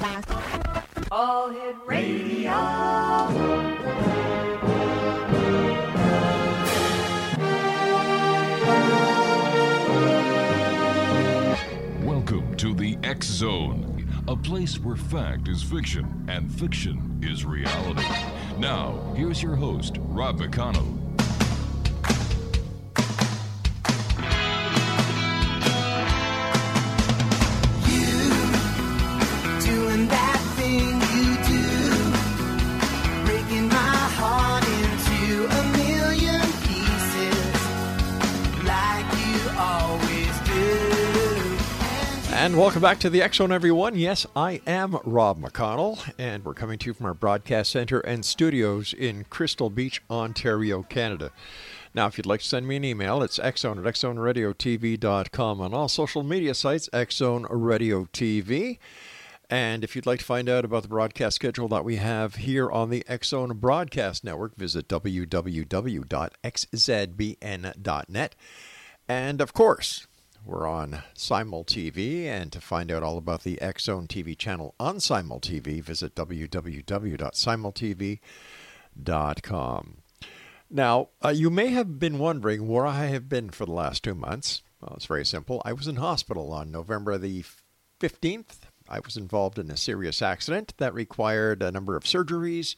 All Hit Radio. Welcome to the X Zone, a place where fact is fiction and fiction is reality. Now, here's your host, Rob McConnell. And welcome back to the X Zone, everyone. Yes, I am Rob McConnell, and we're coming to you from our broadcast center and studios in Crystal Beach, Ontario, Canada. Now, if you'd like to send me an email, it's xzone@xzoneradiotv.com. On all social media sites, X-Zone Radio TV. And if you'd like to find out about the broadcast schedule that we have here on the X-Zone Broadcast Network, visit www.xzbn.net. And, of course, we're on Simul TV, and to find out all about the X-Zone TV channel on Simul TV, visit www.simultv.com. Now, you may have been wondering where I have been for the last 2 months. Well, it's very simple. I was in hospital on November the 15th. I was involved in a serious accident that required a number of surgeries.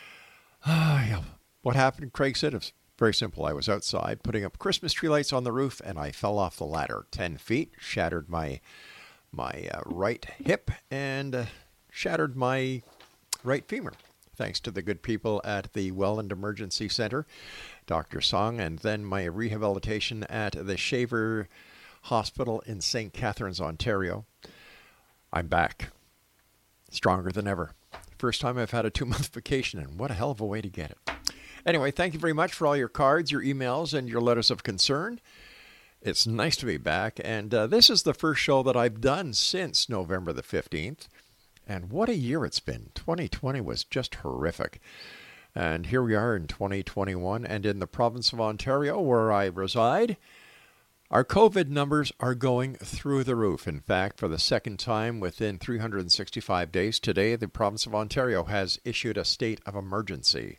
What happened, Craig said, it's very simple. I was outside putting up Christmas tree lights on the roof, and I fell off the ladder 10 feet, shattered my right hip, and shattered my right femur, thanks to the good people at the Welland Emergency Center, Dr. Song, and then my rehabilitation at the Shaver Hospital in St. Catharines, Ontario. I'm back, stronger than ever. First time I've had a 2-month vacation, and what a hell of a way to get it. Anyway, thank you very much for all your cards, your emails, and your letters of concern. It's nice to be back, and this is the first show that I've done since November the 15th. And what a year it's been. 2020 was just horrific. And here we are in 2021, and in the province of Ontario, where I reside, our COVID numbers are going through the roof. In fact, for the second time within 365 days, today the province of Ontario has issued a state of emergency.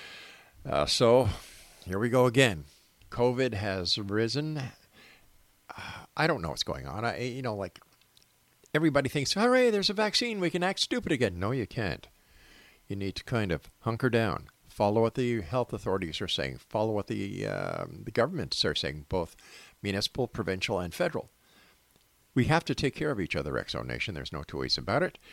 So here we go again. COVID has risen. I don't know what's going on. Everybody thinks, hooray, there's a vaccine. We can act stupid again. No, you can't. You need to kind of hunker down. Follow what the health authorities are saying. Follow what the governments are saying, both municipal, provincial, and federal. We have to take care of each other, X-Zone Nation. There's no two ways about it.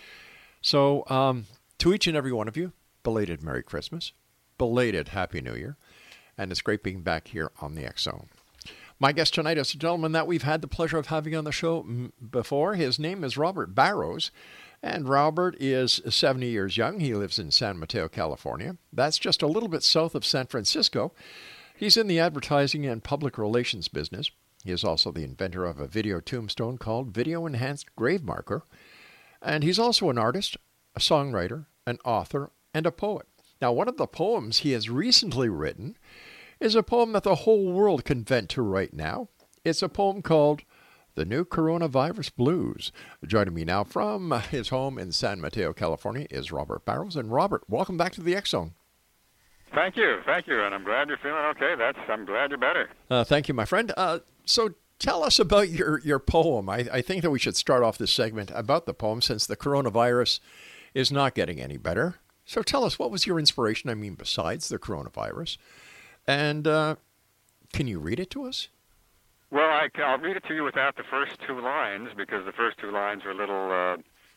So to each and every one of you, belated Merry Christmas. Belated Happy New Year, and it's great being back here on the X-Zone. My guest tonight is a gentleman that we've had the pleasure of having on the show before. His name is Robert Barrows, and Robert is 70 years young. He lives in San Mateo, California. That's just a little bit south of San Francisco. He's in the advertising and public relations business. He is also the inventor of a video tombstone called Video Enhanced Grave Marker, and he's also an artist, a songwriter, an author, and a poet. Now, one of the poems he has recently written is a poem that the whole world can vent to right now. It's a poem called The New Coronavirus Blues. Joining me now from his home in San Mateo, California, is Robert Barrows. And Robert, welcome back to the X-Zone. Thank you, and I'm glad you're feeling okay. I'm glad you're better. Thank you, my friend. So tell us about your poem. I think that we should start off this segment about the poem, since the coronavirus is not getting any better. So tell us, what was your inspiration, besides the coronavirus? And can you read it to us? Well, I'll read it to you without the first two lines, because the first two lines are a little...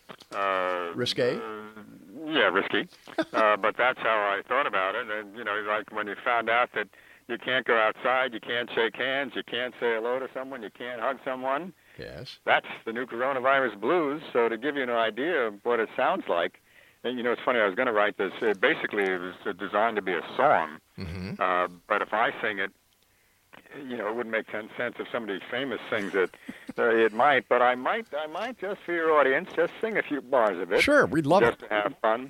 risque? Risky. But that's how I thought about it. And, like when you found out that you can't go outside, you can't shake hands, you can't say hello to someone, you can't hug someone. Yes. That's the new coronavirus blues. So to give you an idea of what it sounds like, and it's funny, I was going to write this. Basically, it was designed to be a song. Mm-hmm. But if I sing it, it wouldn't make sense if somebody famous sings it. It might, but I might just for your audience, just sing a few bars of it. Sure, we'd love it. Just to have fun.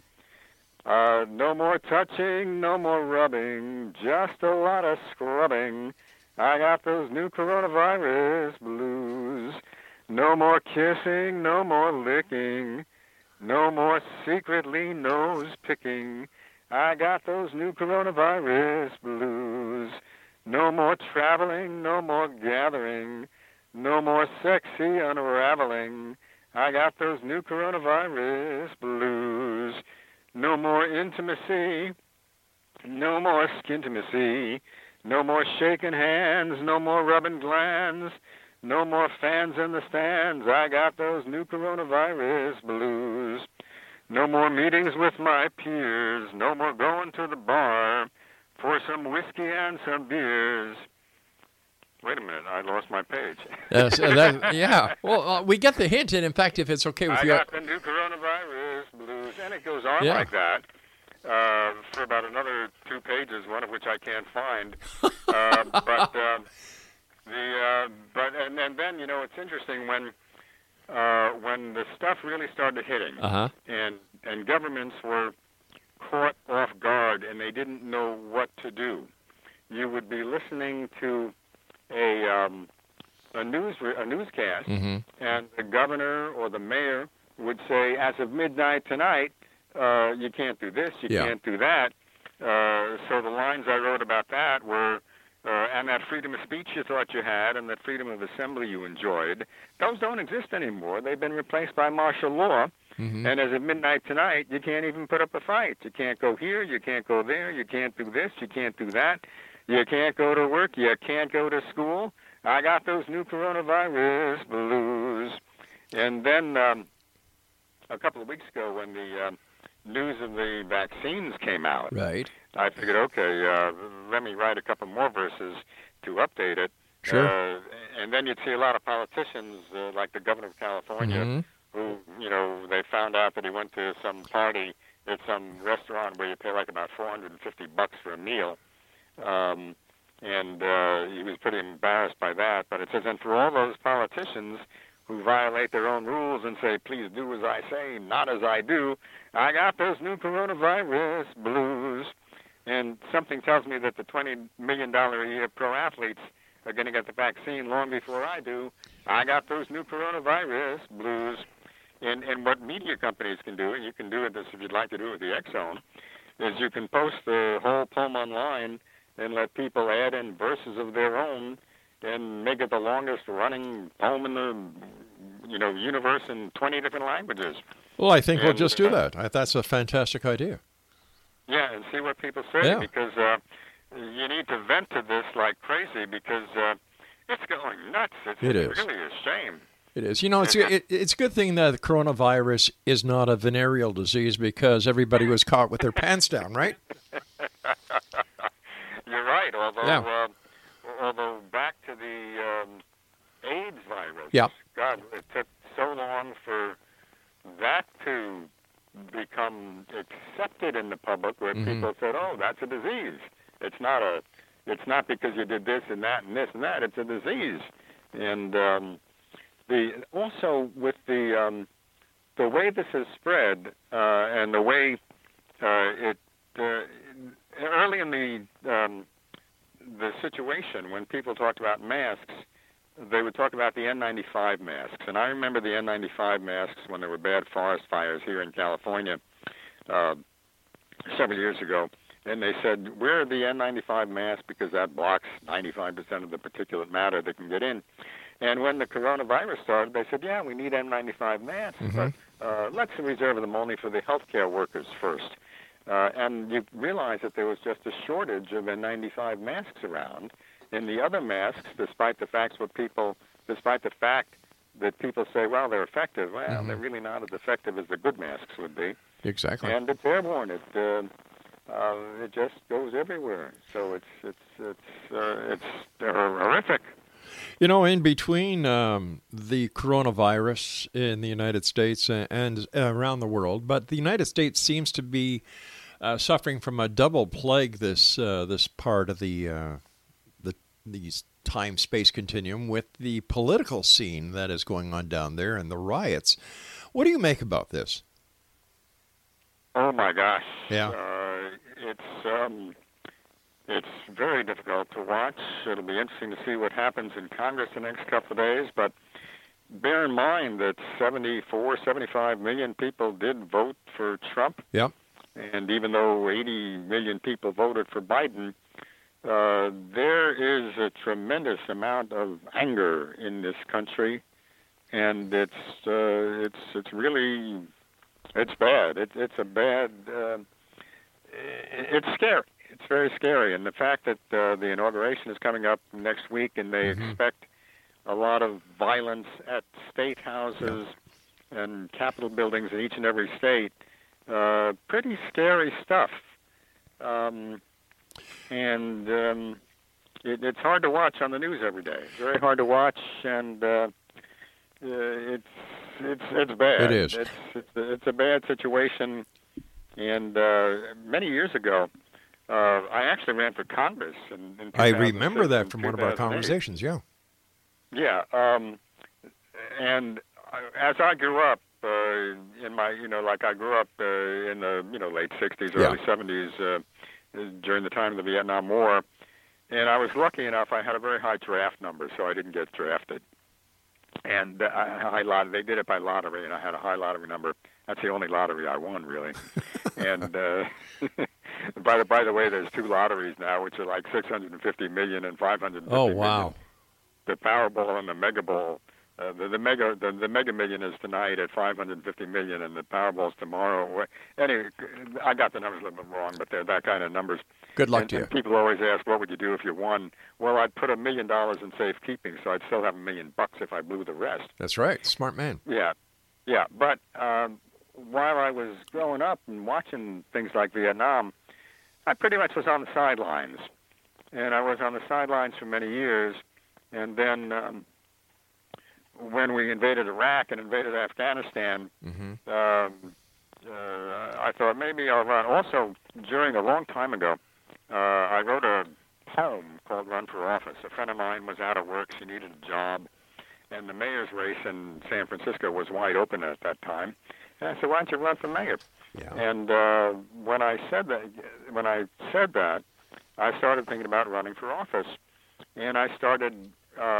No more touching, no more rubbing, just a lot of scrubbing. I got those new coronavirus blues. No more kissing, no more licking. No more secretly nose picking. I got those new coronavirus blues. No more traveling, no more gathering, no more sexy unraveling. I got those new coronavirus blues. No more intimacy, no more skintimacy, no more shaking hands, no more rubbing glands, no more fans in the stands. I got those new coronavirus blues. No more meetings with my peers, no more going to the bar for some whiskey and some beers. Wait a minute, I lost my page. Yeah. Well, we get the hint, and in fact, if it's okay with you... I got the new coronavirus blues, and it goes on like that for about another 2 pages, one of which I can't find. And then, you know, it's interesting when the stuff really started hitting, and governments were caught off guard and they didn't know what to do. You would be listening to a newscast, and the governor or the mayor would say, as of midnight tonight, you can't do this, you can't do that. So the lines I wrote about that were, and that freedom of speech you thought you had and that freedom of assembly you enjoyed, those don't exist anymore. They've been replaced by martial law. And as of midnight tonight, you can't even put up a fight. You can't go here, you can't go there, you can't do this, you can't do that. You can't go to work, you can't go to school. I got those new coronavirus blues. And then a couple of weeks ago when the news of the vaccines came out, I figured, okay, let me write a couple more verses to update it. Sure. And then you'd see a lot of politicians, like the governor of California, who, you know, they found out that he went to some party at some restaurant where you pay like about $450 for a meal. And he was pretty embarrassed by that. But it says, and for all those politicians who violate their own rules and say, please do as I say, not as I do, I got those new coronavirus blues. And something tells me that the $20 million a year pro athletes are going to get the vaccine long before I do. I got those new coronavirus blues. And what media companies can do, and you can do this if you'd like to do it with the X-Zone, is you can post the whole poem online and let people add in verses of their own and make it the longest running poem in the, you know, universe in 20 different languages. Well, I think we'll just do that. That's a fantastic idea. Yeah, and see what people say, because you need to vent to this like crazy, because it's going nuts. It's really a shame. It is. You know, it's a good thing that the coronavirus is not a venereal disease, because everybody was caught with their pants down, right? You're right, although back to the AIDS virus, God, it took so long for that to become accepted in the public, where people said, oh, that's a disease. It's not because you did this and that and this and that, it's a disease. And also with the way this has spread, and the way early in the situation, when people talked about masks, they would talk about the N95 masks. And I remember the N95 masks when there were bad forest fires here in California several years ago. And they said, wear the N95 mask because that blocks 95% of the particulate matter that can get in. And when the coronavirus started, they said, yeah, we need N95 masks, but let's reserve them only for the healthcare workers first. And you realize that there was just a shortage of N95 masks around. And the other masks, despite the fact that people say, well, they're effective, well, they're really not as effective as the good masks would be. Exactly. And it's airborne. It just goes everywhere. So it's horrific. You know, in between the coronavirus in the United States and around the world, but the United States seems to be suffering from a double plague this part of the time-space continuum, with the political scene that is going on down there and the riots. What do you make about this? Oh my gosh! Yeah, it's very difficult to watch. It'll be interesting to see what happens in Congress the next couple of days. But bear in mind that 75 million people did vote for Trump. Yep. And even though 80 million people voted for Biden, there is a tremendous amount of anger in this country, and it's really bad. It's a bad. It's scary. It's very scary, and the fact that the inauguration is coming up next week, and they expect a lot of violence at state houses and Capitol buildings in each and every state. Pretty scary stuff. It's hard to watch on the news every day. It's very hard to watch, and it's bad. It is. It's a bad situation. And many years ago, I actually ran for Congress. I remember that from one of our conversations. Yeah. Yeah. And as I grew up in my, I grew up in the late '60s, early '70s. During the time of the Vietnam War, and I was lucky enough. I had a very high draft number, so I didn't get drafted. And they did it by lottery, and I had a high lottery number. That's the only lottery I won, really. And by the way, there's two lotteries now, which are like 650 million and 550 Oh, million. wow. The Powerball and the Mega Bowl. The Mega Million is tonight at 550 million, and the Powerball's tomorrow. Anyway, I got the numbers a little bit wrong, but they're that kind of numbers. Good luck to you. And people always ask, what would you do if you won? Well, I'd put $1 million in safekeeping, so I'd still have $1 million if I blew the rest. That's right. Smart man. Yeah. But while I was growing up and watching things like Vietnam, I pretty much was on the sidelines. And I was on the sidelines for many years. And then when we invaded Iraq and invaded Afghanistan, I thought maybe I'll run. Also, during a long time ago, I wrote a poem called Run for Office. A friend of mine was out of work. She needed a job. And the mayor's race in San Francisco was wide open at that time. And I said, why don't you run for mayor? Yeah. And when I said that, I started thinking about running for office. And I started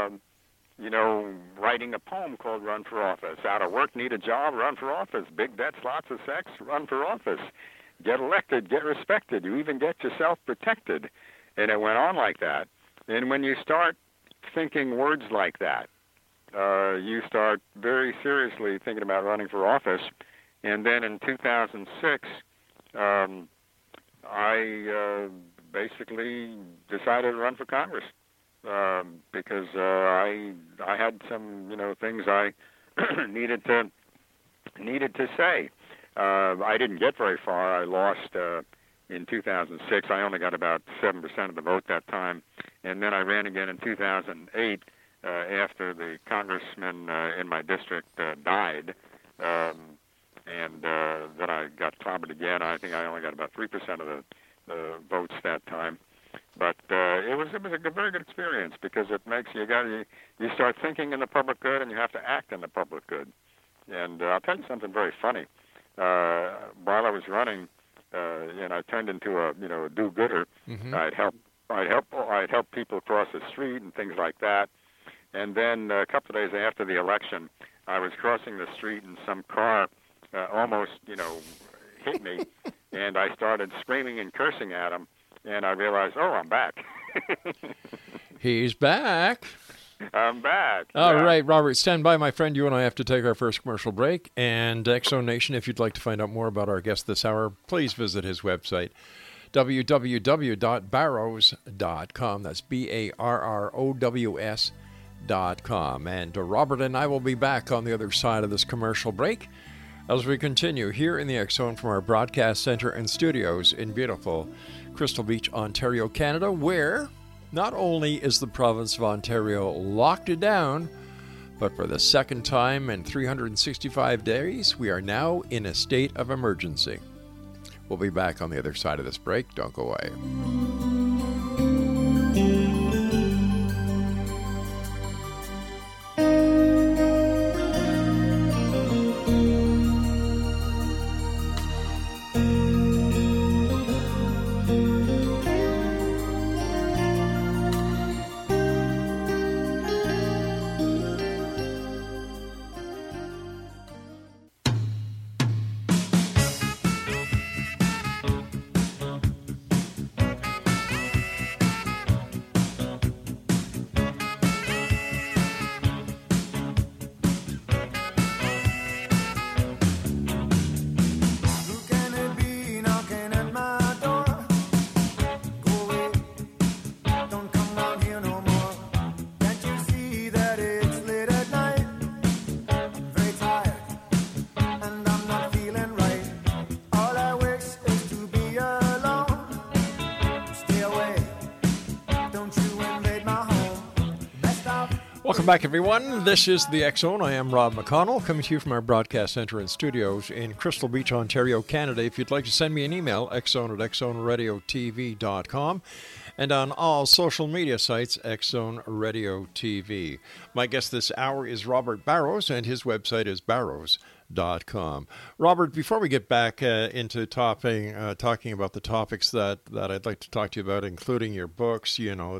writing a poem called Run for Office. Out of work, need a job, run for office. Big debts, lots of sex, run for office. Get elected, get respected. You even get yourself protected. And it went on like that. And when you start thinking words like that, you start very seriously thinking about running for office. And then in 2006, I basically decided to run for Congress. Because I had some things I needed to say. I didn't get very far. I lost in 2006. I only got about 7% of the vote that time, and then I ran again in 2008 after the congressman in my district died, and then I got clobbered again. I think I only got about 3% of the votes that time. But it was a very good experience because it makes you start thinking in the public good, and you have to act in the public good. And I'll tell you something very funny. While I was running, and I turned into a do-gooder. I'd help people cross the street and things like that. And then a couple of days after the election, I was crossing the street and some car almost hit me, and I started screaming and cursing at him. And I realized, I'm back. He's back. I'm back. All right, Robert, stand by, my friend. You and I have to take our first commercial break. And X-Zone Nation, if you'd like to find out more about our guest this hour, please visit his website, www.barrows.com. That's BARROWS.com. And Robert and I will be back on the other side of this commercial break as we continue here in the X-Zone from our broadcast center and studios in beautiful Crystal Beach, Ontario, Canada, where not only is the province of Ontario locked down, but for the second time in 365 days, we are now in a state of emergency. We'll be back on the other side of this break. Don't go away. Welcome back, everyone. This is the X Zone. I am Rob McConnell, coming to you from our broadcast center and studios in Crystal Beach, Ontario, Canada. If you'd like to send me an email, xzone@xzoneradiotv.com, and on all social media sites, X Zone Radio TV. My guest this hour is Robert Barrows, and his website is barrows.com. Robert, before we get back into talking about the topics that I'd like to talk to you about, including your books, your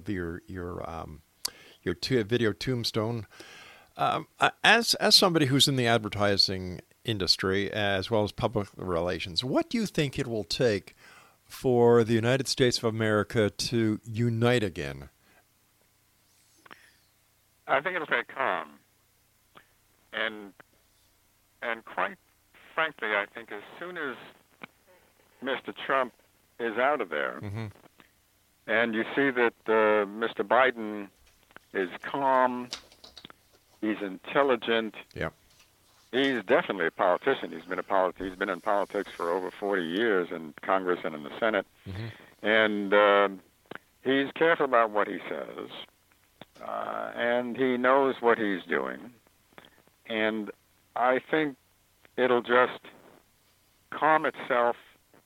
video tombstone, as somebody who's in the advertising industry as well as public relations, what do you think it will take for the United States of America to unite again? I think it'll take calm. And quite frankly, I think as soon as Mr. Trump is out of there, and you see that Mr. Biden is calm, he's intelligent, he's definitely a politician. He's been in politics for over 40 years in Congress and in the Senate, and he's careful about what he says, and he knows what he's doing, and I think it'll just calm itself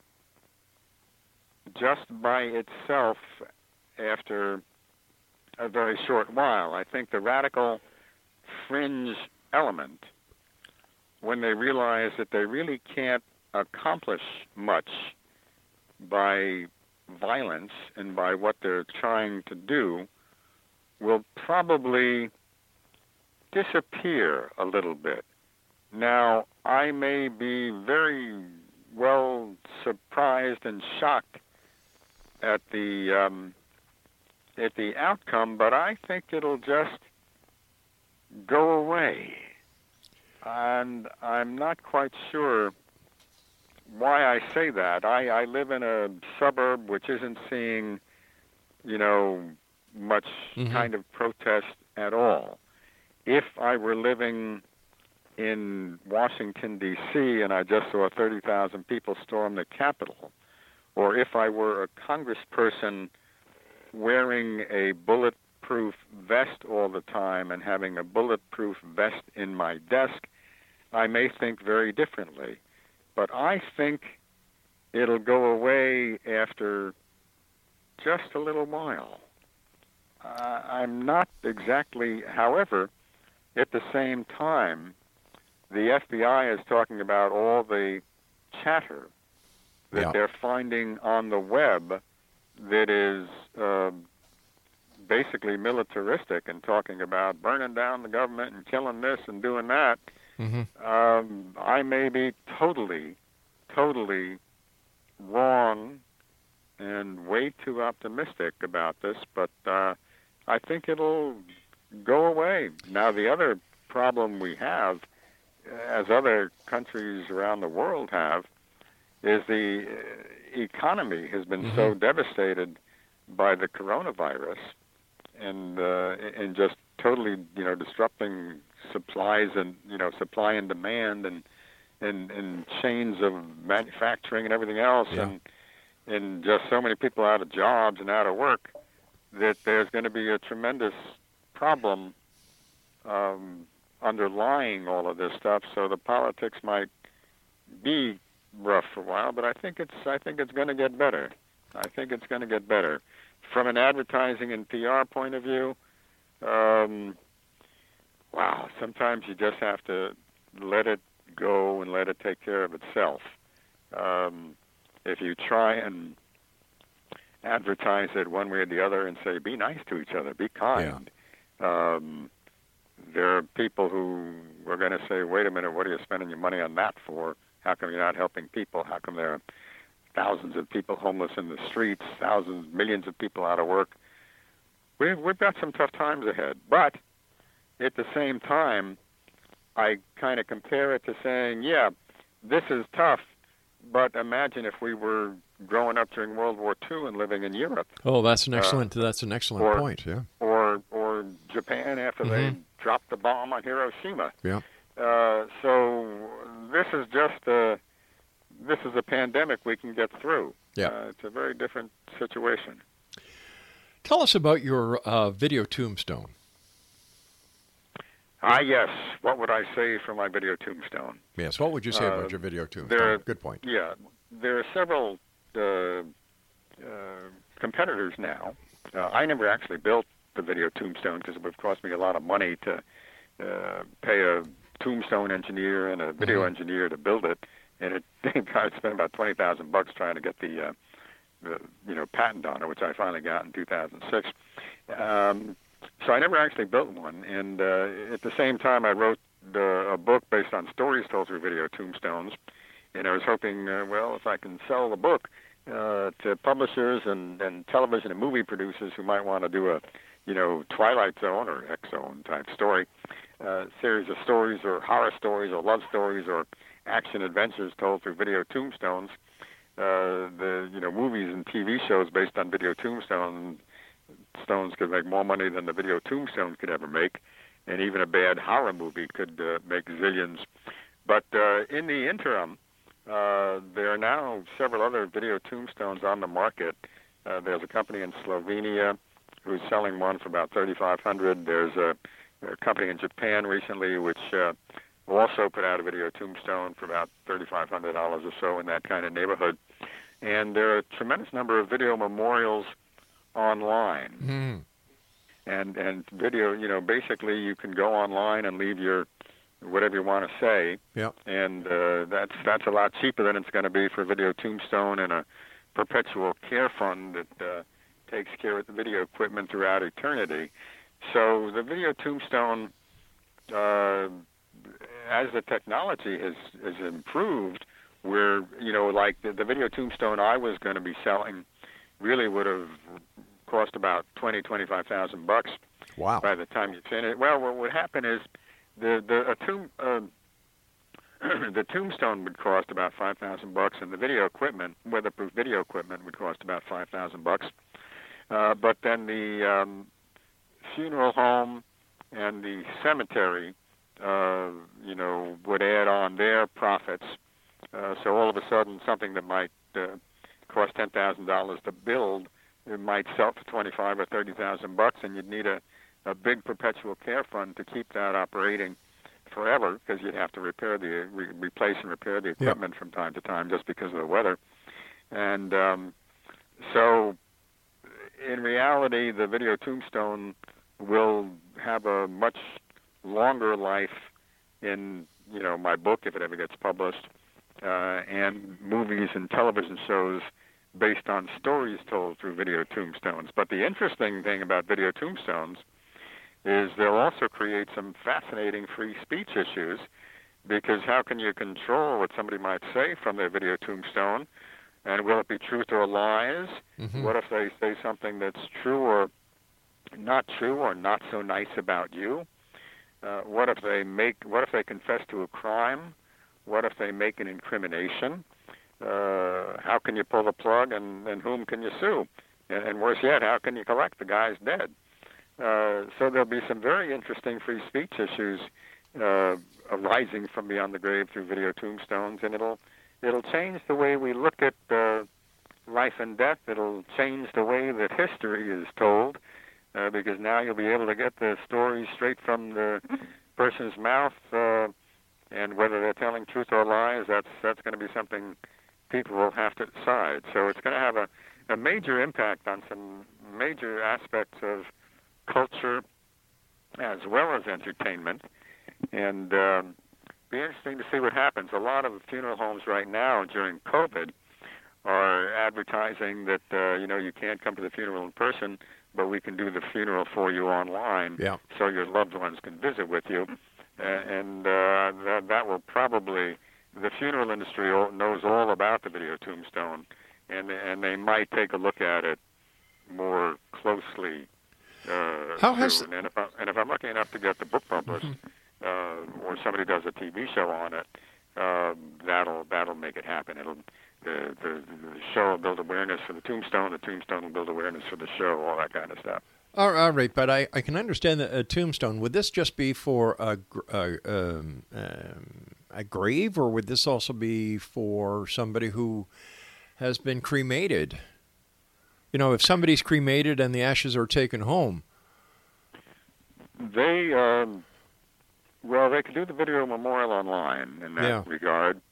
just by itself after a very short while. I think the radical fringe element, when they realize that they really can't accomplish much by violence and by what they're trying to do, will probably disappear a little bit. Now, I may be very well surprised and shocked at the outcome, but I think it'll just go away. And I'm not quite sure why I say that. I live in a suburb which isn't seeing, much kind of protest at all. If I were living in Washington, D.C., and I just saw 30,000 people storm the Capitol, or if I were a congressperson wearing a bulletproof vest all the time and having a bulletproof vest in my desk, I may think very differently. But I think it'll go away after just a little while. I'm not exactly, however, at the same time, the FBI is talking about all the chatter that they're finding on the web that is basically militaristic and talking about burning down the government and killing this and doing that. I may be totally wrong and way too optimistic about this, but I think it'll go away. Now, the other problem we have, as other countries around the world have, is the economy has been so devastated by the coronavirus and just totally, disrupting supplies and, supply and demand and chains of manufacturing and everything else, and just so many people out of jobs and out of work that there's going to be a tremendous problem underlying all of this stuff. So the politics might be rough for a while, but I think it's going to get better. I think it's going to get better. From an advertising and PR point of view, sometimes you just have to let it go and let it take care of itself. If you try and advertise it one way or the other and say, be nice to each other, be kind, there are people who are going to say, wait a minute, what are you spending your money on that for? How come you're not helping people? How come there are thousands of people homeless in the streets, millions of people out of work? We've got some tough times ahead. But at the same time, I kind of compare it to saying, this is tough, but imagine if we were growing up during World War II and living in Europe. Oh, that's an excellent point. Yeah. Or Japan after they dropped the bomb on Hiroshima. Yeah. So this is just a pandemic we can get through. Yeah. It's a very different situation. Tell us about your video tombstone. Yes. What would I say for my video tombstone? Yes. What would you say about your video tombstone? There, Good point. Yeah. There are several competitors now. I never actually built the video tombstone because it would cost me a lot of money to pay a tombstone engineer and a video engineer to build it, and I spent about $20,000 trying to get the patent on it, which I finally got in 2006. So I never actually built one, and at the same time I wrote a book based on stories told through video tombstones, and I was hoping, if I can sell the book to publishers and television and movie producers who might want to do a Twilight Zone or X Zone type story, series of stories or horror stories or love stories or action adventures told through video tombstones. The movies and TV shows based on video tombstones could make more money than the video tombstone could ever make, and even a bad horror movie could make zillions. But in the interim, there are now several other video tombstones on the market. There's a company in Slovenia who's selling one for about $3,500. There's a company in Japan recently which also put out a video tombstone for about $3,500 or so, in that kind of neighborhood. And there are a tremendous number of video memorials online. And video, basically you can go online and leave your whatever you want to say. Yeah. And that's a lot cheaper than it's going to be for a video tombstone and a perpetual care fund that takes care of the video equipment throughout eternity. So the video tombstone, as the technology has improved, where like the video tombstone I was going to be selling really would have cost about $25,000. Wow. By the time you finish. Well, what would happen is the tombstone would cost about $5,000, and the video equipment, weatherproof video equipment, would cost about $5,000. But then the funeral home and the cemetery, would add on their profits. So all of a sudden, something that might cost $10,000 to build, it might sell for $25,000 or $30,000, and you'd need a big perpetual care fund to keep that operating forever, because you'd have to replace and repair the equipment from time to time just because of the weather. And so in reality, the video tombstone will have a much longer life in, my book, if it ever gets published, and movies and television shows based on stories told through video tombstones. But the interesting thing about video tombstones is they'll also create some fascinating free speech issues, because how can you control what somebody might say from their video tombstone? And will it be truth or lies? What if they say something that's true or not true or not so nice about you? What if they confess to a crime? What if they make an incrimination? How can you pull the plug, and whom can you sue? And worse yet, how can you collect? The guy's dead. So there'll be some very interesting free speech issues arising from beyond the grave through video tombstones, and it'll change the way we look at life and death. It'll change the way that history is told, because now you'll be able to get the story straight from the person's mouth, and whether they're telling truth or lies, that's going to be something people will have to decide. So it's going to have a major impact on some major aspects of culture as well as entertainment, and be interesting to see what happens. A lot of funeral homes right now during COVID are advertising that you can't come to the funeral in person, but we can do the funeral for you online, so your loved ones can visit with you, and that will probably, the funeral industry knows all about the video tombstone, and they might take a look at it more closely. And if I'm lucky enough to get the book published, or somebody does a TV show on it, that'll make it happen. The show will build awareness for the tombstone will build awareness for the show, all that kind of stuff. All right, but I can understand that a tombstone. Would this just be for a grave, or would this also be for somebody who has been cremated? If somebody's cremated and the ashes are taken home. They Well, they could do the video memorial online in that regard.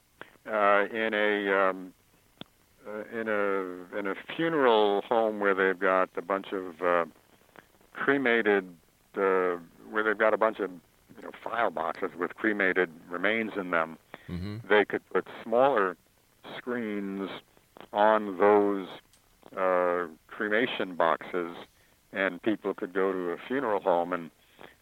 In a funeral home where they've got a bunch of cremated, where they've got a bunch of file boxes with cremated remains in them, they could put smaller screens on those cremation boxes, and people could go to a funeral home and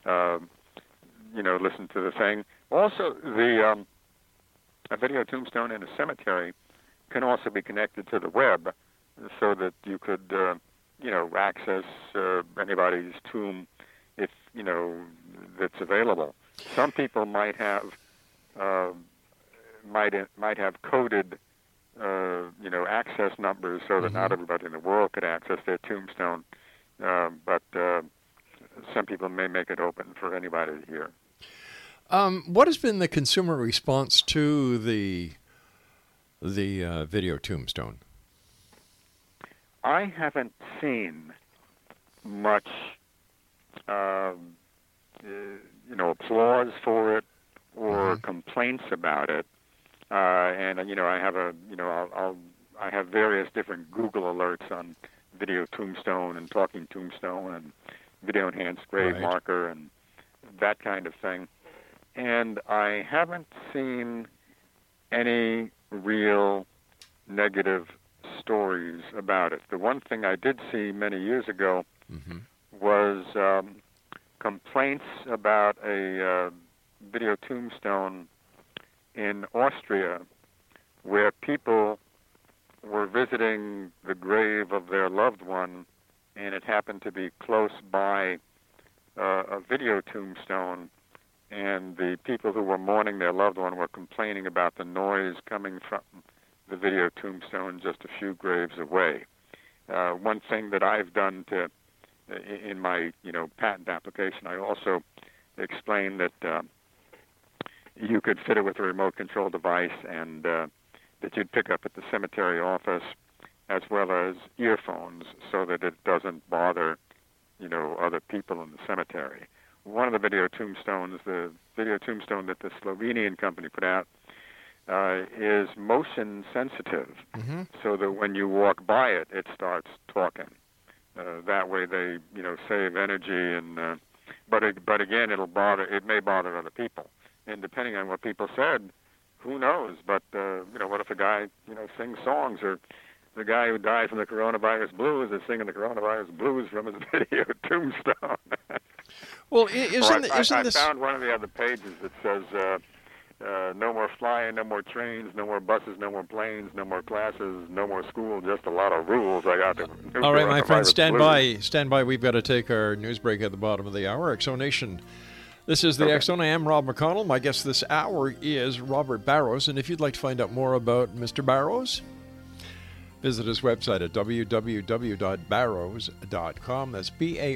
listen to the thing. Also, a video tombstone in a cemetery can also be connected to the web, so that you could access anybody's tomb if that's available. Some people might have coded access numbers so that not everybody in the world could access their tombstone, but some people may make it open for anybody to hear. What has been the consumer response to the video tombstone? I haven't seen much, applause for it or complaints about it. And I have I have various different Google alerts on video tombstone and talking tombstone and video enhanced grave marker and that kind of thing. And I haven't seen any real negative stories about it. The one thing I did see many years ago was complaints about a video tombstone in Austria where people were visiting the grave of their loved one, and it happened to be close by a video tombstone, and the people who were mourning their loved one were complaining about the noise coming from the video tombstone just a few graves away. One thing that I've done in my patent application, I also explained that you could fit it with a remote control device, and that you'd pick up at the cemetery office, as well as earphones, so that it doesn't bother other people in the cemetery. One of the video tombstones, the video tombstone that the Slovenian company put out, is motion sensitive, so that when you walk by it, it starts talking. That way, they save energy, and but again, it may bother other people, and depending on what people said, who knows? But what if a guy sings songs, or the guy who died from the coronavirus blues is singing the coronavirus blues from his video tombstone? Well, I found one of the other pages that says no more flying, no more trains, no more buses, no more planes, no more classes, no more school, just a lot of rules. I got to. All right, my friend, stand by. We've got to take our news break at the bottom of the hour. Exonation. This is the X Zone. I am Rob McConnell. My guest this hour is Robert Barrows, and if you'd like to find out more about Mr. Barrows, visit his website at www.barrows.com. That's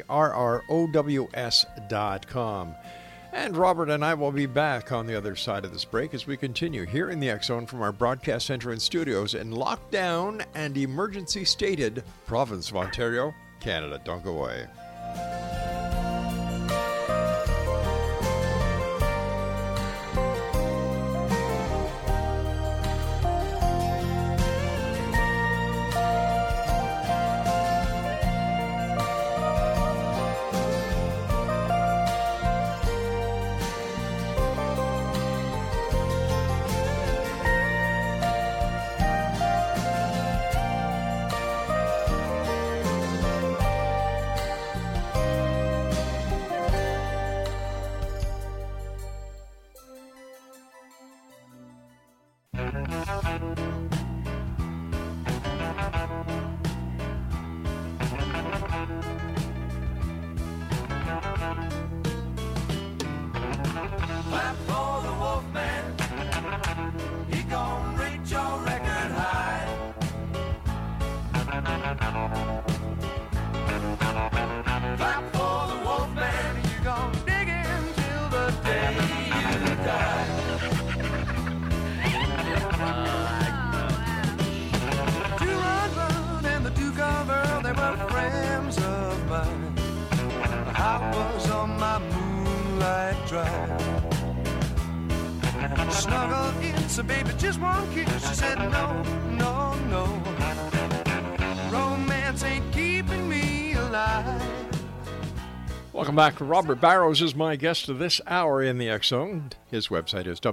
BARROWS.com. And Robert and I will be back on the other side of this break as we continue here in the X Zone from our broadcast center and studios in lockdown and emergency stated province of Ontario, Canada. Don't go away. said, baby, just one kiss. She said, no, no, no. Romance ain't keeping me alive. Welcome back. Robert Barrows is my guest of this hour in the X Zone. His website is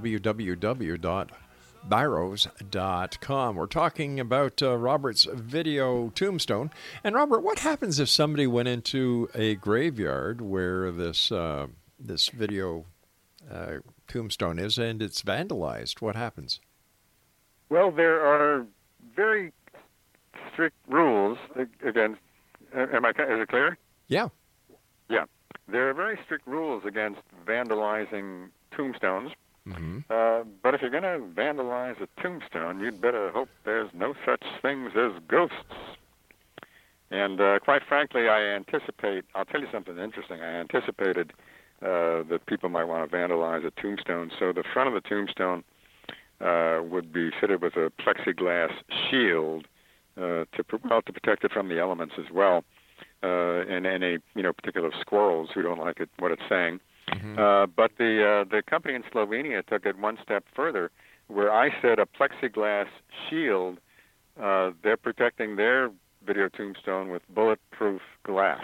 www.barrows.com. We're talking about Robert's video tombstone. And Robert, what happens if somebody went into a graveyard where this video tombstone is and it's vandalized? What happens? Well, there are very strict rules against. Is it clear? Yeah. Yeah, there are very strict rules against vandalizing tombstones. Mm-hmm. But if you're going to vandalize a tombstone, you'd better hope there's no such things as ghosts. And quite frankly, I'll tell you something interesting. I anticipated that people might want to vandalize a tombstone. So the front of the tombstone would be fitted with a plexiglass shield to protect it from the elements as well. And any particular squirrels who don't like what it's saying. Mm-hmm. But the company in Slovenia took it one step further, where I said a plexiglass shield. They're protecting their video tombstone with bulletproof glass.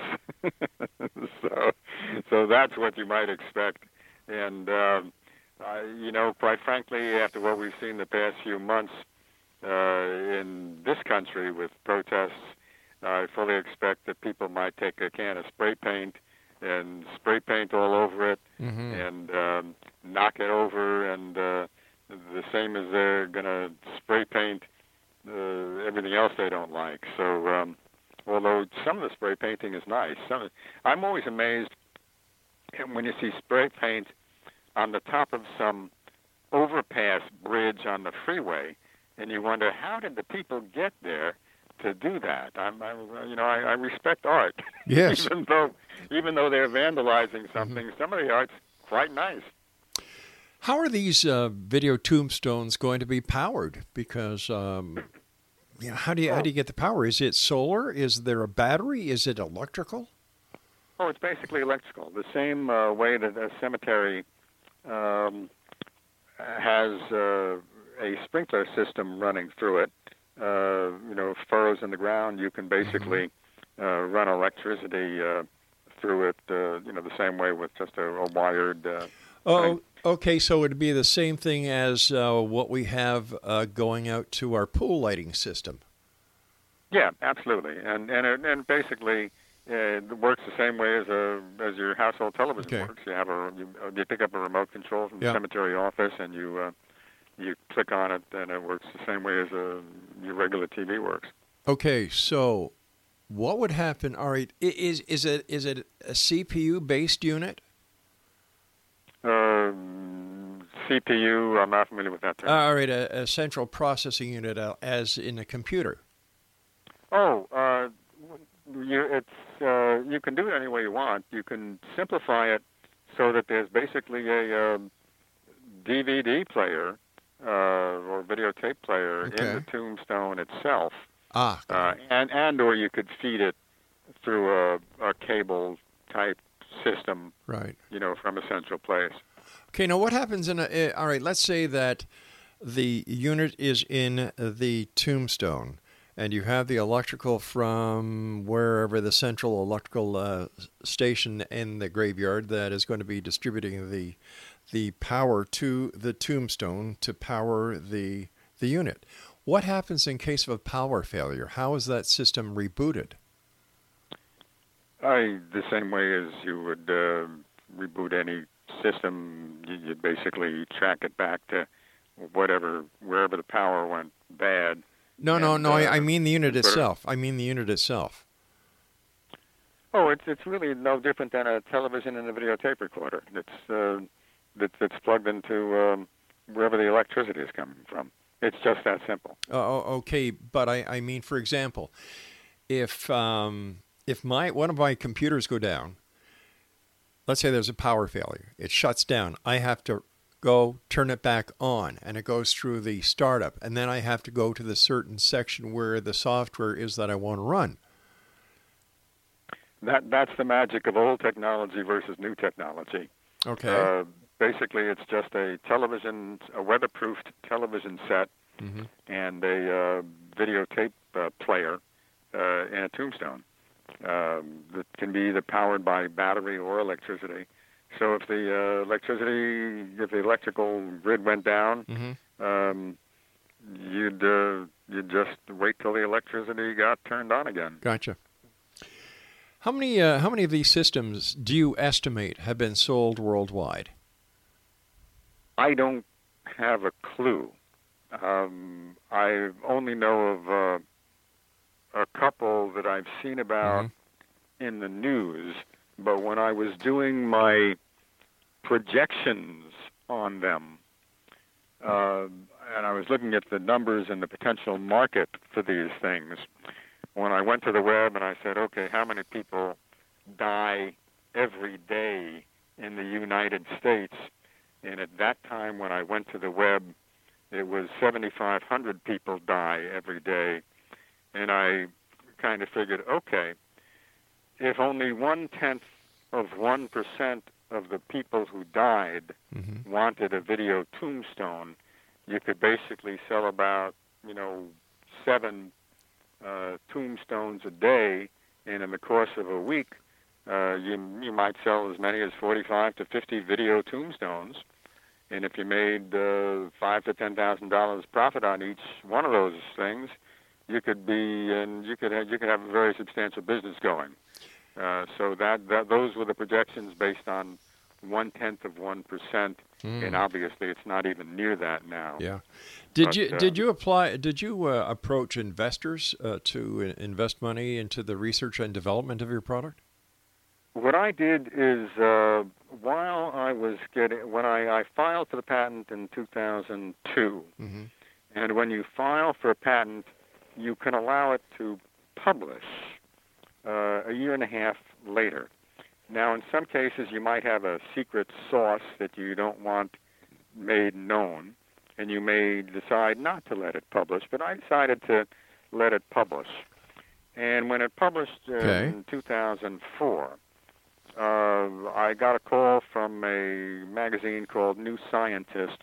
So that's what you might expect. And quite frankly, after what we've seen the past few months in this country with protests, I fully expect that people might take a can of spray paint and spray paint all over it, mm-hmm. and knock it over, and the same as they're going to spray paint everything else they don't like. So although some of the spray painting is nice, I'm always amazed when you see spray paint on the top of some overpass bridge on the freeway, and you wonder, how did the people get there to do that? I respect art. Yes. even though they're vandalizing something, mm-hmm. some of the art's quite nice. How are these video tombstones going to be powered? Because how do you get the power? Is it solar? Is there a battery? Is it electrical? Oh, it's basically electrical. The same way that a cemetery has a sprinkler system running through it. Furrows in the ground, you can basically run electricity through it, the same way with just a wired thing. Okay, so it'd be the same thing as what we have going out to our pool lighting system. Yeah, absolutely. And basically it works the same way as your household television works. You pick up a remote control from the cemetery office, and you click on it, and it works the same way as your regular TV works. Okay, so what would happen? All right, is it a CPU-based unit? CPU, I'm not familiar with that term. All right, a central processing unit, as in a computer. Oh, you can do it any way you want. You can simplify it so that there's basically a DVD player or videotape player in the tombstone itself. Or you could feed it through a cable type system, right? From a central place. Okay, now what happens all right, let's say that the unit is in the tombstone, and you have the electrical from wherever the central electrical station in the graveyard that is going to be distributing the power to the tombstone to power the unit. What happens in case of a power failure? How is that system rebooted? The same way as you would reboot any system. You'd basically track it back to wherever the power went bad. No. I mean the unit itself. Oh, it's really no different than a television and a videotape recorder. That's plugged into wherever the electricity is coming from. It's just that simple. Okay, but I mean, for example, if one of my computers go down, let's say there's a power failure, it shuts down. I have to go turn it back on, and it goes through the startup, and then I have to go to the certain section where the software is that I want to run. That's the magic of old technology versus new technology. Okay. Basically, it's just a weatherproofed television set, and a videotape player and a tombstone that can be either powered by battery or electricity. So if the electrical grid went down, you'd just wait till the electricity got turned on again. Gotcha. How many of these systems do you estimate have been sold worldwide? I don't have a clue. I only know of a couple that I've seen about in the news, but when I was doing my projections on them, and I was looking at the numbers and the potential market for these things, when I went to the web and I said, okay, how many people die every day in the United States? And at that time when I went to the web, it was 7,500 people die every day. And I kind of figured, okay, if only 0.1% of the people who died wanted a video tombstone, you could basically sell about, 7 tombstones a day, and in the course of a week, you might sell as many as 45 to 50 video tombstones. And if you made $5,000 to $10,000 profit on each one of those things, you could have a very substantial business going. So those were the projections based on 0.1%, and obviously it's not even near that now. Yeah. Did you approach investors to invest money into the research and development of your product? What I did is when I filed for the patent in 2002, and when you file for a patent, you can allow it to publish a year and a half later. Now, in some cases, you might have a secret sauce that you don't want made known, and you may decide not to let it publish, but I decided to let it publish. And when it published in 2004, I got a call from a magazine called New Scientist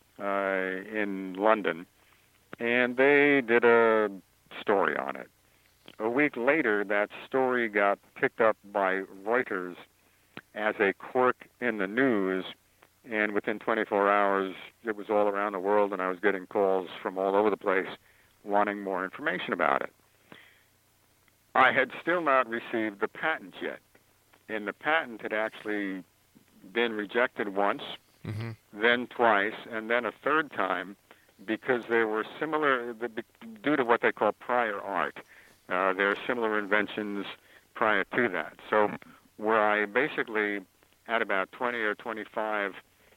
in London, and they did a story on it. A week later, that story got picked up by Reuters as a quirk in the news, and within 24 hours, it was all around the world, and I was getting calls from all over the place wanting more information about it. I had still not received the patent yet, and the patent had actually been rejected once, then twice, and then a third time because they were similar, due to what they call prior art. There are similar inventions prior to that. So where I basically had about 20 or 25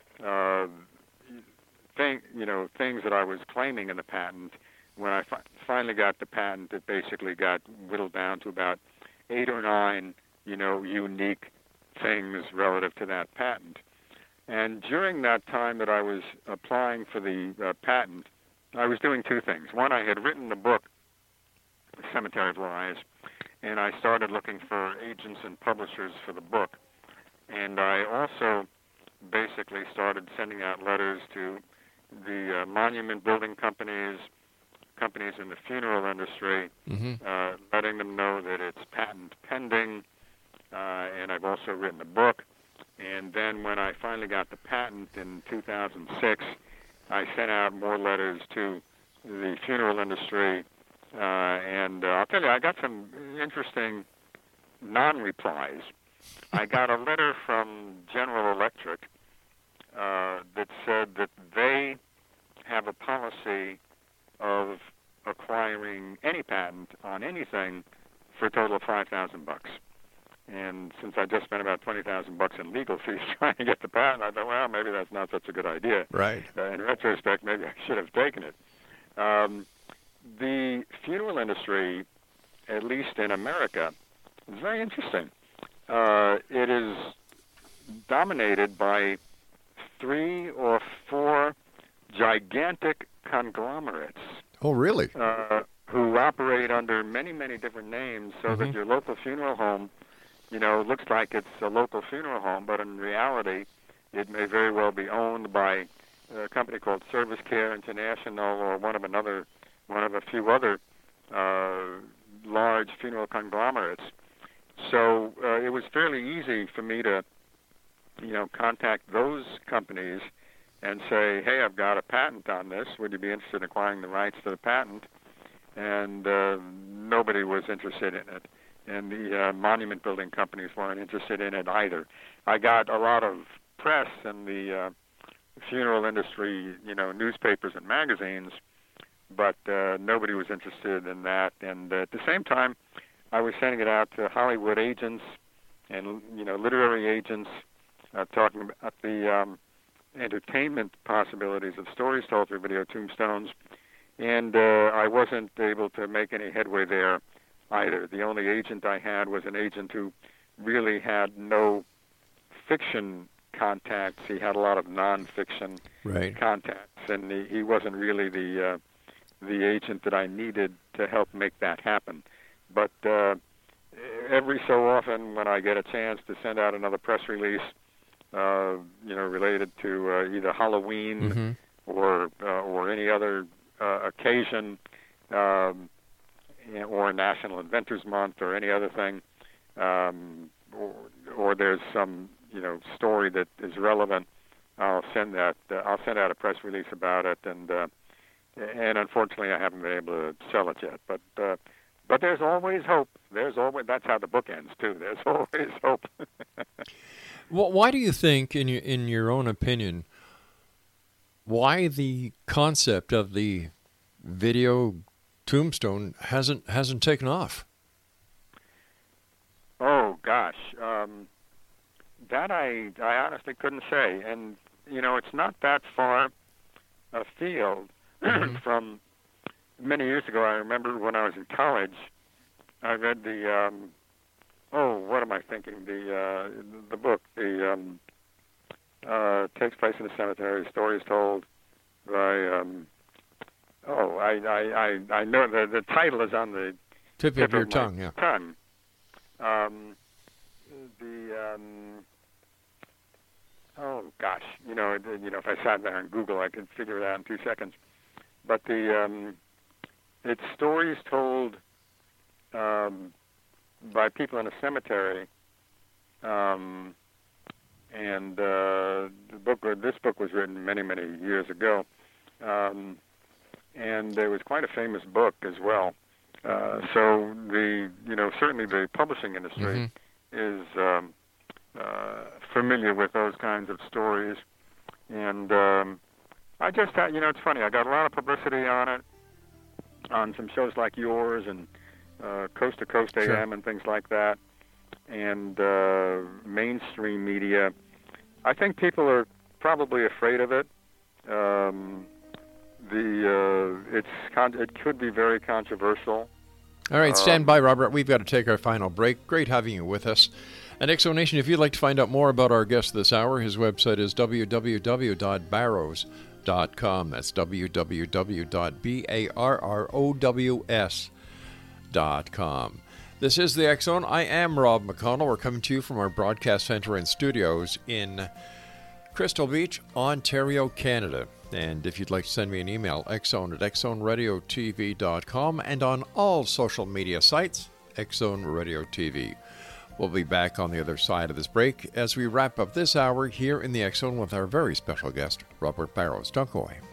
things that I was claiming in the patent, when I finally got the patent, it basically got whittled down to about 8 or 9, unique things relative to that patent. And during that time that I was applying for the patent, I was doing two things. One, I had written the book, Cemetery of Lies, and I started looking for agents and publishers for the book. And I also basically started sending out letters to the monument building companies in the funeral industry, letting them know that it's patent pending, and I've also written a book. And then when I finally got the patent in 2006, I sent out more letters to the funeral industry, and I'll tell you, I got some interesting non-replies. I got a letter from General Electric that said that they have a policy of acquiring any patent on anything for a total of $5,000. And since I just spent about $20,000 in legal fees trying to get the patent, I thought, well, maybe that's not such a good idea. Right. In retrospect, maybe I should have taken it. The funeral industry, at least in America, is very interesting. It is dominated by 3 or 4 gigantic conglomerates. Oh, really? Who operate under many, many different names, so that your local funeral home, looks like it's a local funeral home, but in reality, It may very well be owned by a company called Service Care International or one of a few other large funeral conglomerates. So it was fairly easy for me to, contact those companies and say, hey, I've got a patent on this. Would you be interested in acquiring the rights to the patent? And nobody was interested in it. And the monument building companies weren't interested in it either. I got a lot of press in the funeral industry, newspapers and magazines, but nobody was interested in that. And at the same time, I was sending it out to Hollywood agents and, literary agents, talking about the entertainment possibilities of stories told through video tombstones, and I wasn't able to make any headway there either. The only agent I had was an agent who really had no fiction contacts. He had a lot of nonfiction contacts, and he wasn't really the agent that I needed to help make that happen. But every so often, when I get a chance to send out another press release, related to either Halloween or any other occasion, or National Inventors Month or any other thing, or there's some story that is relevant, I'll send out a press release about it, and unfortunately I haven't been able to sell it yet, but there's always hope. That's how the book ends too. There's always hope. Well, why do you think, in your own opinion, why the concept of the video tombstone hasn't taken off? Oh gosh, that I honestly couldn't say, and it's not that far afield from many years ago. I remember when I was in college, I read the what am I thinking? The book, takes place in a cemetery. Stories told by I know the title is on the tip of your tongue. Yeah. Tongue. Oh gosh, if I sat there and Google, I could figure it out in 2 seconds. But it's stories told by people in a cemetery, and this book was written many years ago, and it was quite a famous book as well. So certainly the publishing industry is familiar with those kinds of stories, and I just had, it's funny, I got a lot of publicity on it on some shows like yours and Coast to Coast AM and things like that, and mainstream media. I think people are probably afraid of it. It could be very controversial. All right, stand by, Robert. We've got to take our final break. Great having you with us. And Exonation, if you'd like to find out more about our guest this hour, his website is www.barrows.com. That's www.barrows.com. This is the X Zone. I am Rob McConnell. We're coming to you from our broadcast center and studios in Crystal Beach, Ontario, Canada. And if you'd like to send me an email, xzone@xzoneradiotv.com, and on all social media sites, Xzone Radio TV. We'll be back on the other side of this break as we wrap up this hour here in the X Zone with our very special guest, Robert Barrows. Don't go away.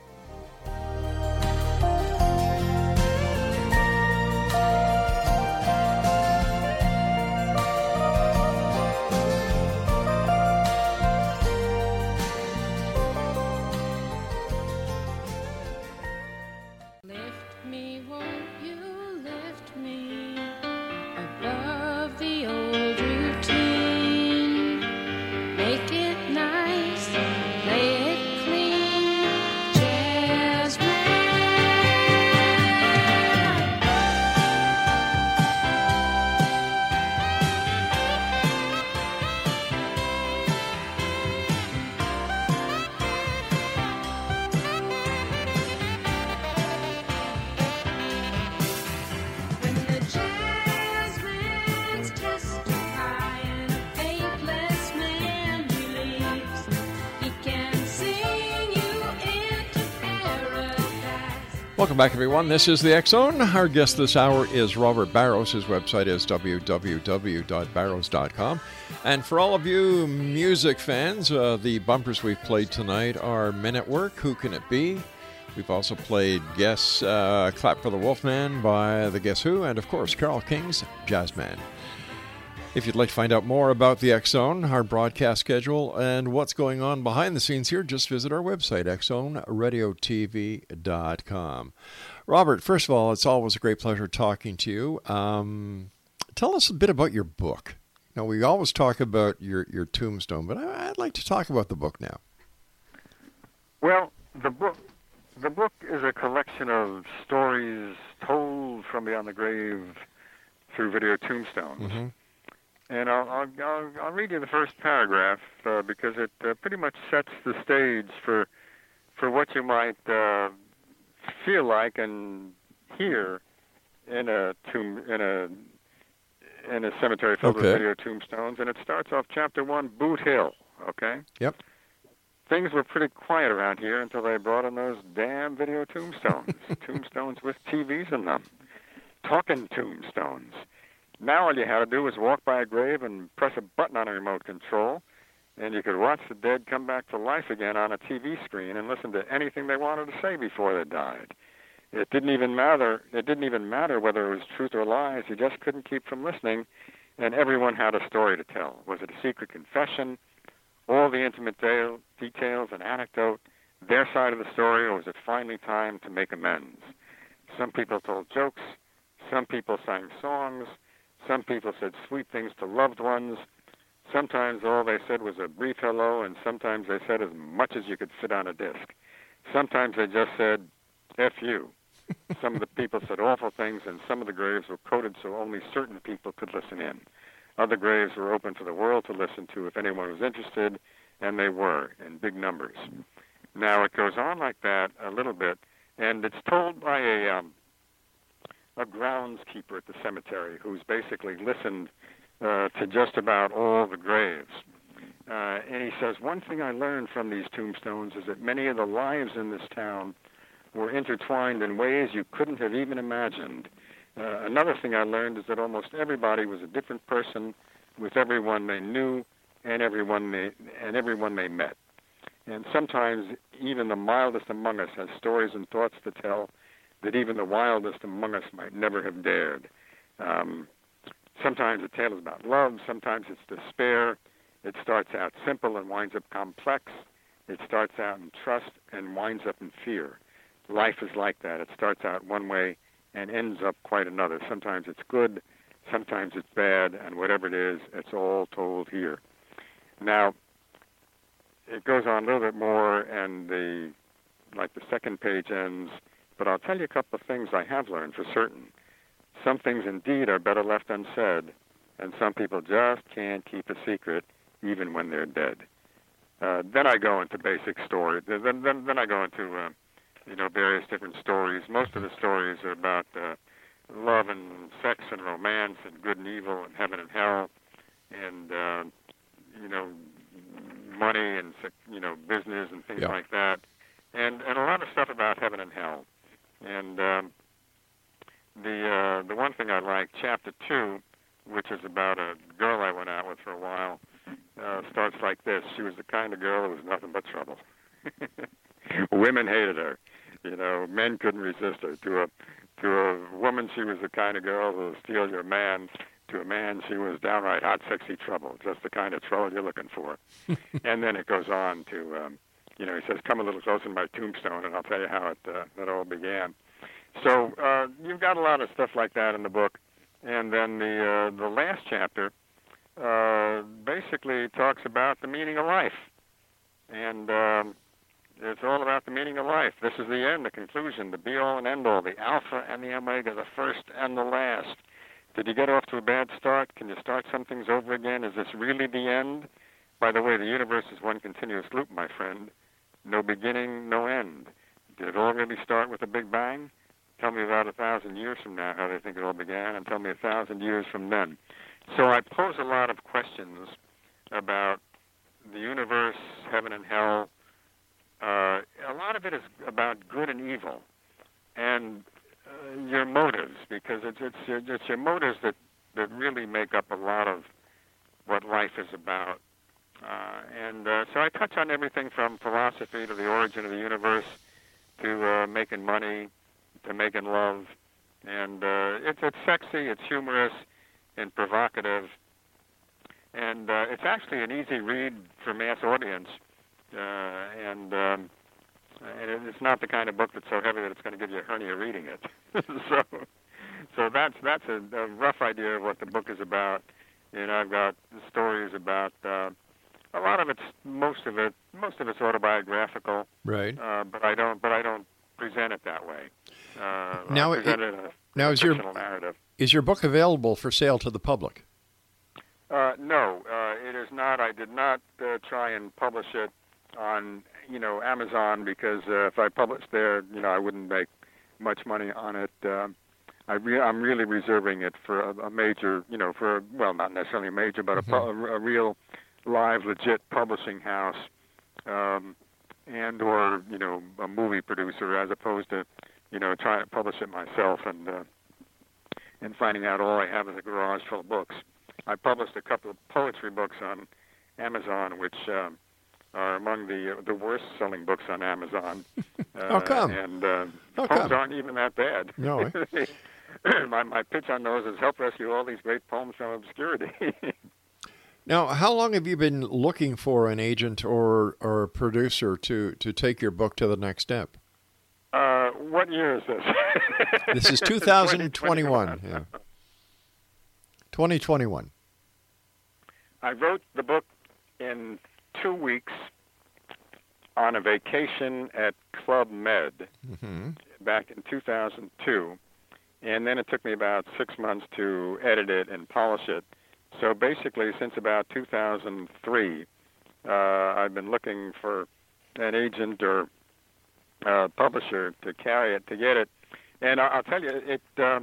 Make it nice, lay it clean. Welcome back, everyone. This is the X Zone. Our guest this hour is Robert Barrows. His website is www.barrows.com. And for all of you music fans, the bumpers we've played tonight are Men at Work, Who Can It Be? We've also played Guess Clap for the Wolfman by the Guess Who, and of course, Carole King's Jazzman. If you'd like to find out more about the X Zone, our broadcast schedule, and what's going on behind the scenes here, just visit our website, xzoneradiotv.com. Robert, first of all, it's always a great pleasure talking to you. Tell us a bit about your book. Now, we always talk about your tombstone, but I'd like to talk about the book now. Well, the book is a collection of stories told from beyond the grave through video tombstones. Mm-hmm. And I'll read you the first paragraph because it pretty much sets the stage for what you might feel like and hear in a cemetery filled with video tombstones. And it starts off chapter 1, Boot Hill. Okay. Yep. Things were pretty quiet around here until they brought in those damn video tombstones. Tombstones with TVs in them. Talking tombstones. Now all you had to do was walk by a grave and press a button on a remote control, and you could watch the dead come back to life again on a TV screen and listen to anything they wanted to say before they died. It didn't even matter whether it was truth or lies. You just couldn't keep from listening, and everyone had a story to tell. Was it a secret confession? All the intimate details, an anecdote, their side of the story, or was it finally time to make amends? Some people told jokes. Some people sang songs. Some people said sweet things to loved ones. Sometimes all they said was a brief hello, and sometimes they said as much as you could fit on a disc. Sometimes they just said, F you. Some of the people said awful things, and some of the graves were coded so only certain people could listen in. Other graves were open for the world to listen to if anyone was interested, and they were, in big numbers. Now, it goes on like that a little bit, and it's told by a groundskeeper at the cemetery who's basically listened to just about all the graves. And he says, one thing I learned from these tombstones is that many of the lives in this town were intertwined in ways you couldn't have even imagined. Another thing I learned is that almost everybody was a different person with everyone they knew and everyone they met. And sometimes even the mildest among us has stories and thoughts to tell that even the wildest among us might never have dared. Sometimes the tale is about love, sometimes it's despair. It starts out simple and winds up complex. It starts out in trust and winds up in fear. Life is like that. It starts out one way and ends up quite another. Sometimes it's good, sometimes it's bad, and whatever it is, it's all told here. Now, it goes on a little bit more, and the second page ends, but I'll tell you a couple of things I have learned for certain. Some things indeed are better left unsaid, and some people just can't keep a secret even when they're dead. Then I go into basic story. Then I go into various different stories. Most of the stories are about love and sex and romance and good and evil and heaven and hell and money and business and things like that, and a lot of stuff about heaven and hell. And the one thing I like, chapter 2, which is about a girl I went out with for a while, starts like this. She was the kind of girl who was nothing but trouble. Women hated her. Men couldn't resist her. To a woman, she was the kind of girl who will steal your man. To a man, she was downright hot, sexy trouble, just the kind of trouble you're looking for. And then it goes on to, he says, come a little closer to my tombstone, and I'll tell you how it all began. So you've got a lot of stuff like that in the book. And then the last chapter basically talks about the meaning of life. And it's all about the meaning of life. This is the end, the conclusion, the be-all and end-all, the alpha and the omega, the first and the last. Did you get off to a bad start? Can you start some things over again? Is this really the end? By the way, the universe is one continuous loop, my friend. No beginning, no end. Did it all really start with a big bang? Tell me about 1,000 years from now how they think it all began, and tell me 1,000 years from then. So I pose a lot of questions about the universe, heaven and hell. A lot of it is about good and evil. and your motives, because it's your motives that really make up a lot of what life is about. So I touch on everything from philosophy to the origin of the universe to making money to making love. And it's sexy, it's humorous, and provocative. And it's actually an easy read for mass audience. And it's not the kind of book that's so heavy that it's going to give you a hernia reading it. So that's a rough idea of what the book is about. And I've got stories about a lot of most of it's autobiographical. Right. But I don't present it that way. Now, is your narrative. Is your book available for sale to the public? No, it is not. I did not try and publish it on Amazon, because if I published there, I wouldn't make much money on it. I'm really reserving it for a major, not necessarily a major, but a real live, legit publishing house, and or a movie producer, as opposed to trying to publish it myself and finding out all I have is a garage full of books. I published a couple of poetry books on Amazon, which are among the worst selling books on Amazon. How come? And poems aren't even that bad. No. My pitch on those is help rescue all these great poems from obscurity. Now, how long have you been looking for an agent or a producer to take your book to the next step? What year is this? This is 2021. Yeah. 2021. I wrote the book in 2 weeks on a vacation at Club Med back in 2002. And then it took me about 6 months to edit it and polish it. So basically, since about 2003, I've been looking for an agent or publisher to carry it, to get it. And I'll tell you,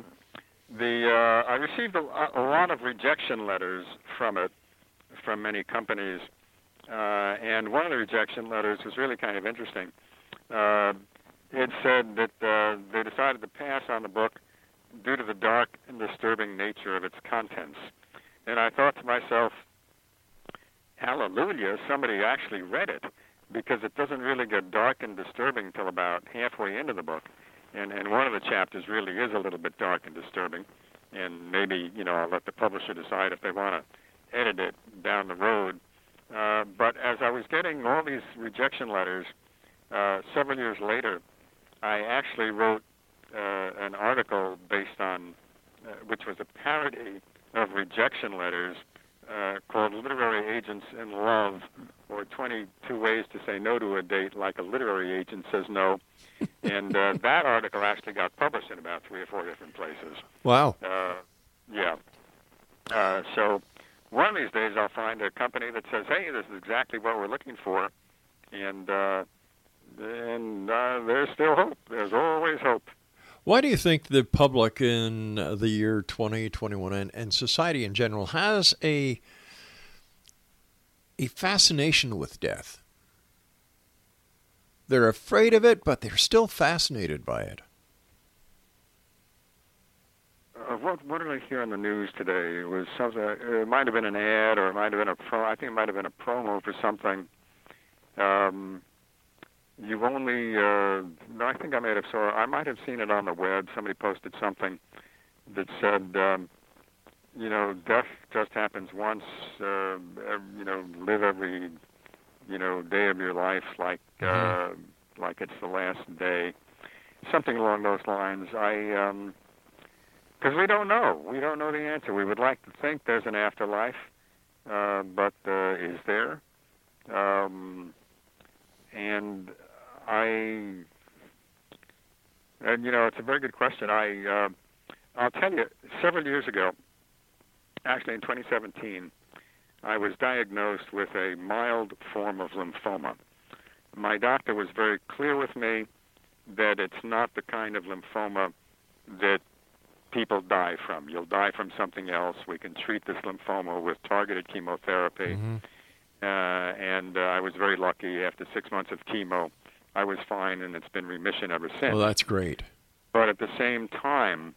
I received a lot of rejection letters from it, from many companies. And one of the rejection letters was really kind of interesting. It said that they decided to pass on the book due to the dark and disturbing nature of its contents. And I thought to myself, hallelujah, somebody actually read it, because it doesn't really get dark and disturbing until about halfway into the book. And one of the chapters really is a little bit dark and disturbing. And maybe, I'll let the publisher decide if they want to edit it down the road. But as I was getting all these rejection letters, several years later, I actually wrote an article based on, which was a parody of rejection letters, called Literary Agents in Love, or 22 Ways to Say No to a Date Like a Literary Agent Says No. And that article actually got published in about 3 or 4 different places. Wow. Yeah. So one of these days I'll find a company that says, hey, this is exactly what we're looking for. And there's still hope. There's always hope. Why do you think the public in the year 2021 and society in general has a fascination with death? They're afraid of it, but they're still fascinated by it. What did I hear on the news today? It was something. It might have been an ad, or it might have been I think it might have been a promo for something. You've only. I think I might have seen it on the web. Somebody posted something that said, death just happens once. Live every, day of your life like it's the last day. Something along those lines. Because we don't know. We don't know the answer. We would like to think there's an afterlife, but is there? It's a very good question. I'll tell you, several years ago, actually in 2017, I was diagnosed with a mild form of lymphoma. My doctor was very clear with me that it's not the kind of lymphoma that people die from. You'll die from something else. We can treat this lymphoma with targeted chemotherapy. And I was very lucky. After 6 months of chemo, I was fine, and it's been remission ever since. Well, that's great. but at the same time,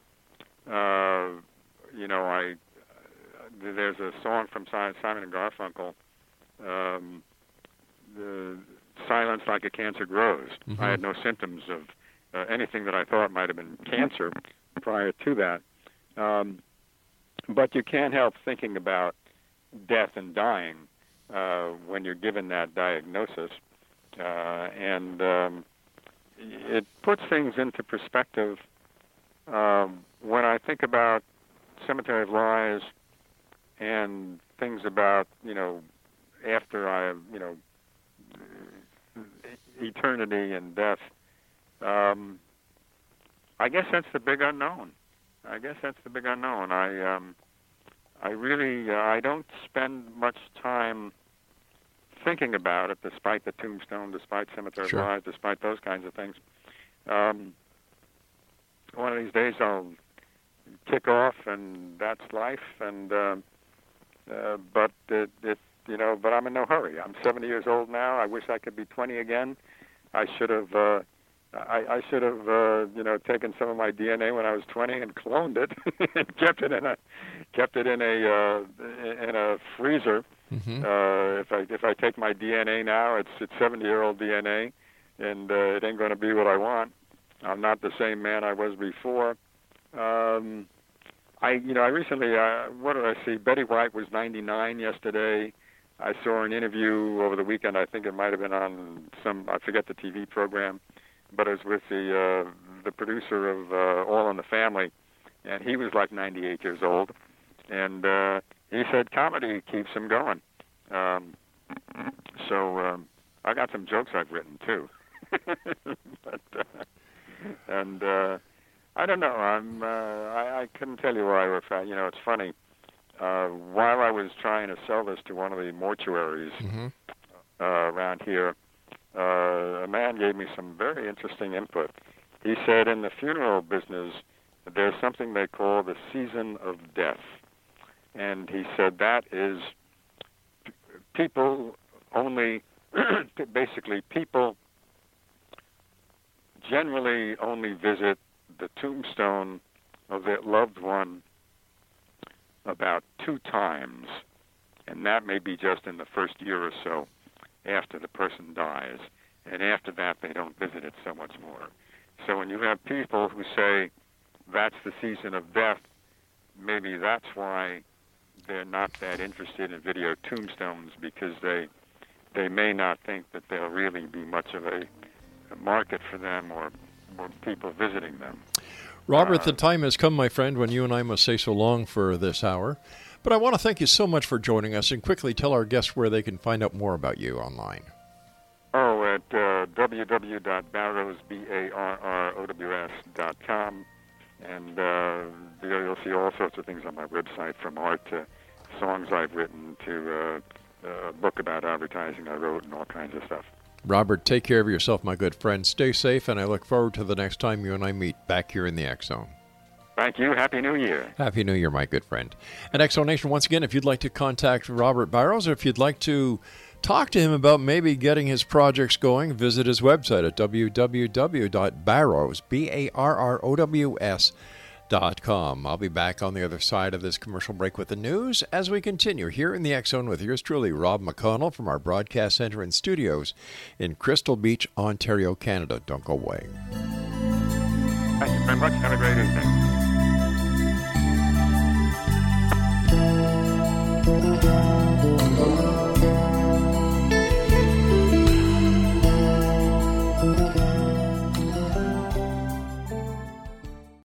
you know, there's a song from Simon and Garfunkel, the Silence Like a Cancer Grows. I had no symptoms of anything that I thought might have been cancer prior to that. But you can't help thinking about death and dying when you're given that diagnosis. And it puts things into perspective. When I think about Cemetery of Lies and things about, you know, after eternity and death, I guess that's the big unknown. I really I don't spend much time thinking about it, despite the tombstone, despite Cemetery of Lies, despite those kinds of things. One of these days I'll kick off, and that's life. And but I'm in no hurry. I'm 70 years old now. I wish I could be 20 again. I should have. I should have, taken some of my DNA when I was 20 and cloned it and kept it in a freezer. If I take my DNA now, it's 70-year-old DNA, and it ain't going to be what I want. I'm not the same man I was before. I recently, what did I see? Betty White was 99 yesterday. I saw an interview over the weekend. I think it might have been on I forget the TV program, but it was with the producer of All in the Family, and he was like 98 years old, and he said comedy keeps him going. So I got some jokes I've written too, and I don't know. I couldn't tell you where I was at. You know, it's funny. While I was trying to sell this to one of the mortuaries around here, a man gave me some very interesting input. He said in the funeral business, there's something they call the season of death. And he said that is people only, basically people generally only visit the tombstone of their loved one about 2 times, and that may be just in the first year or so after the person dies, and after that they don't visit it so much more. So when you have people who say that's the season of death, maybe that's why they're not that interested in video tombstones, because they may not think that there'll really be much of a market for them or people visiting them. Robert, the time has come, my friend, when you and I must say so long for this hour. But I want to thank you so much for joining us, and quickly tell our guests where they can find out more about you online. Oh, at www.barrows.com, and you'll see all sorts of things on my website, from art to songs I've written to a book about advertising I wrote and all kinds of stuff. Robert, take care of yourself, my good friend. Stay safe, and I look forward to the next time you and I meet back here in the X Zone. Thank you. Happy New Year. Happy New Year, my good friend. And X Zone Nation, once again, if you'd like to contact Robert Barrows, or if you'd like to talk to him about maybe getting his projects going, visit his website at www.barrows.com. I'll be back on the other side of this commercial break with the news as we continue here in the X Zone with yours truly, Rob McConnell, from our broadcast center and studios in Crystal Beach, Ontario, Canada. Don't go away. Thank you very much. Have a great evening.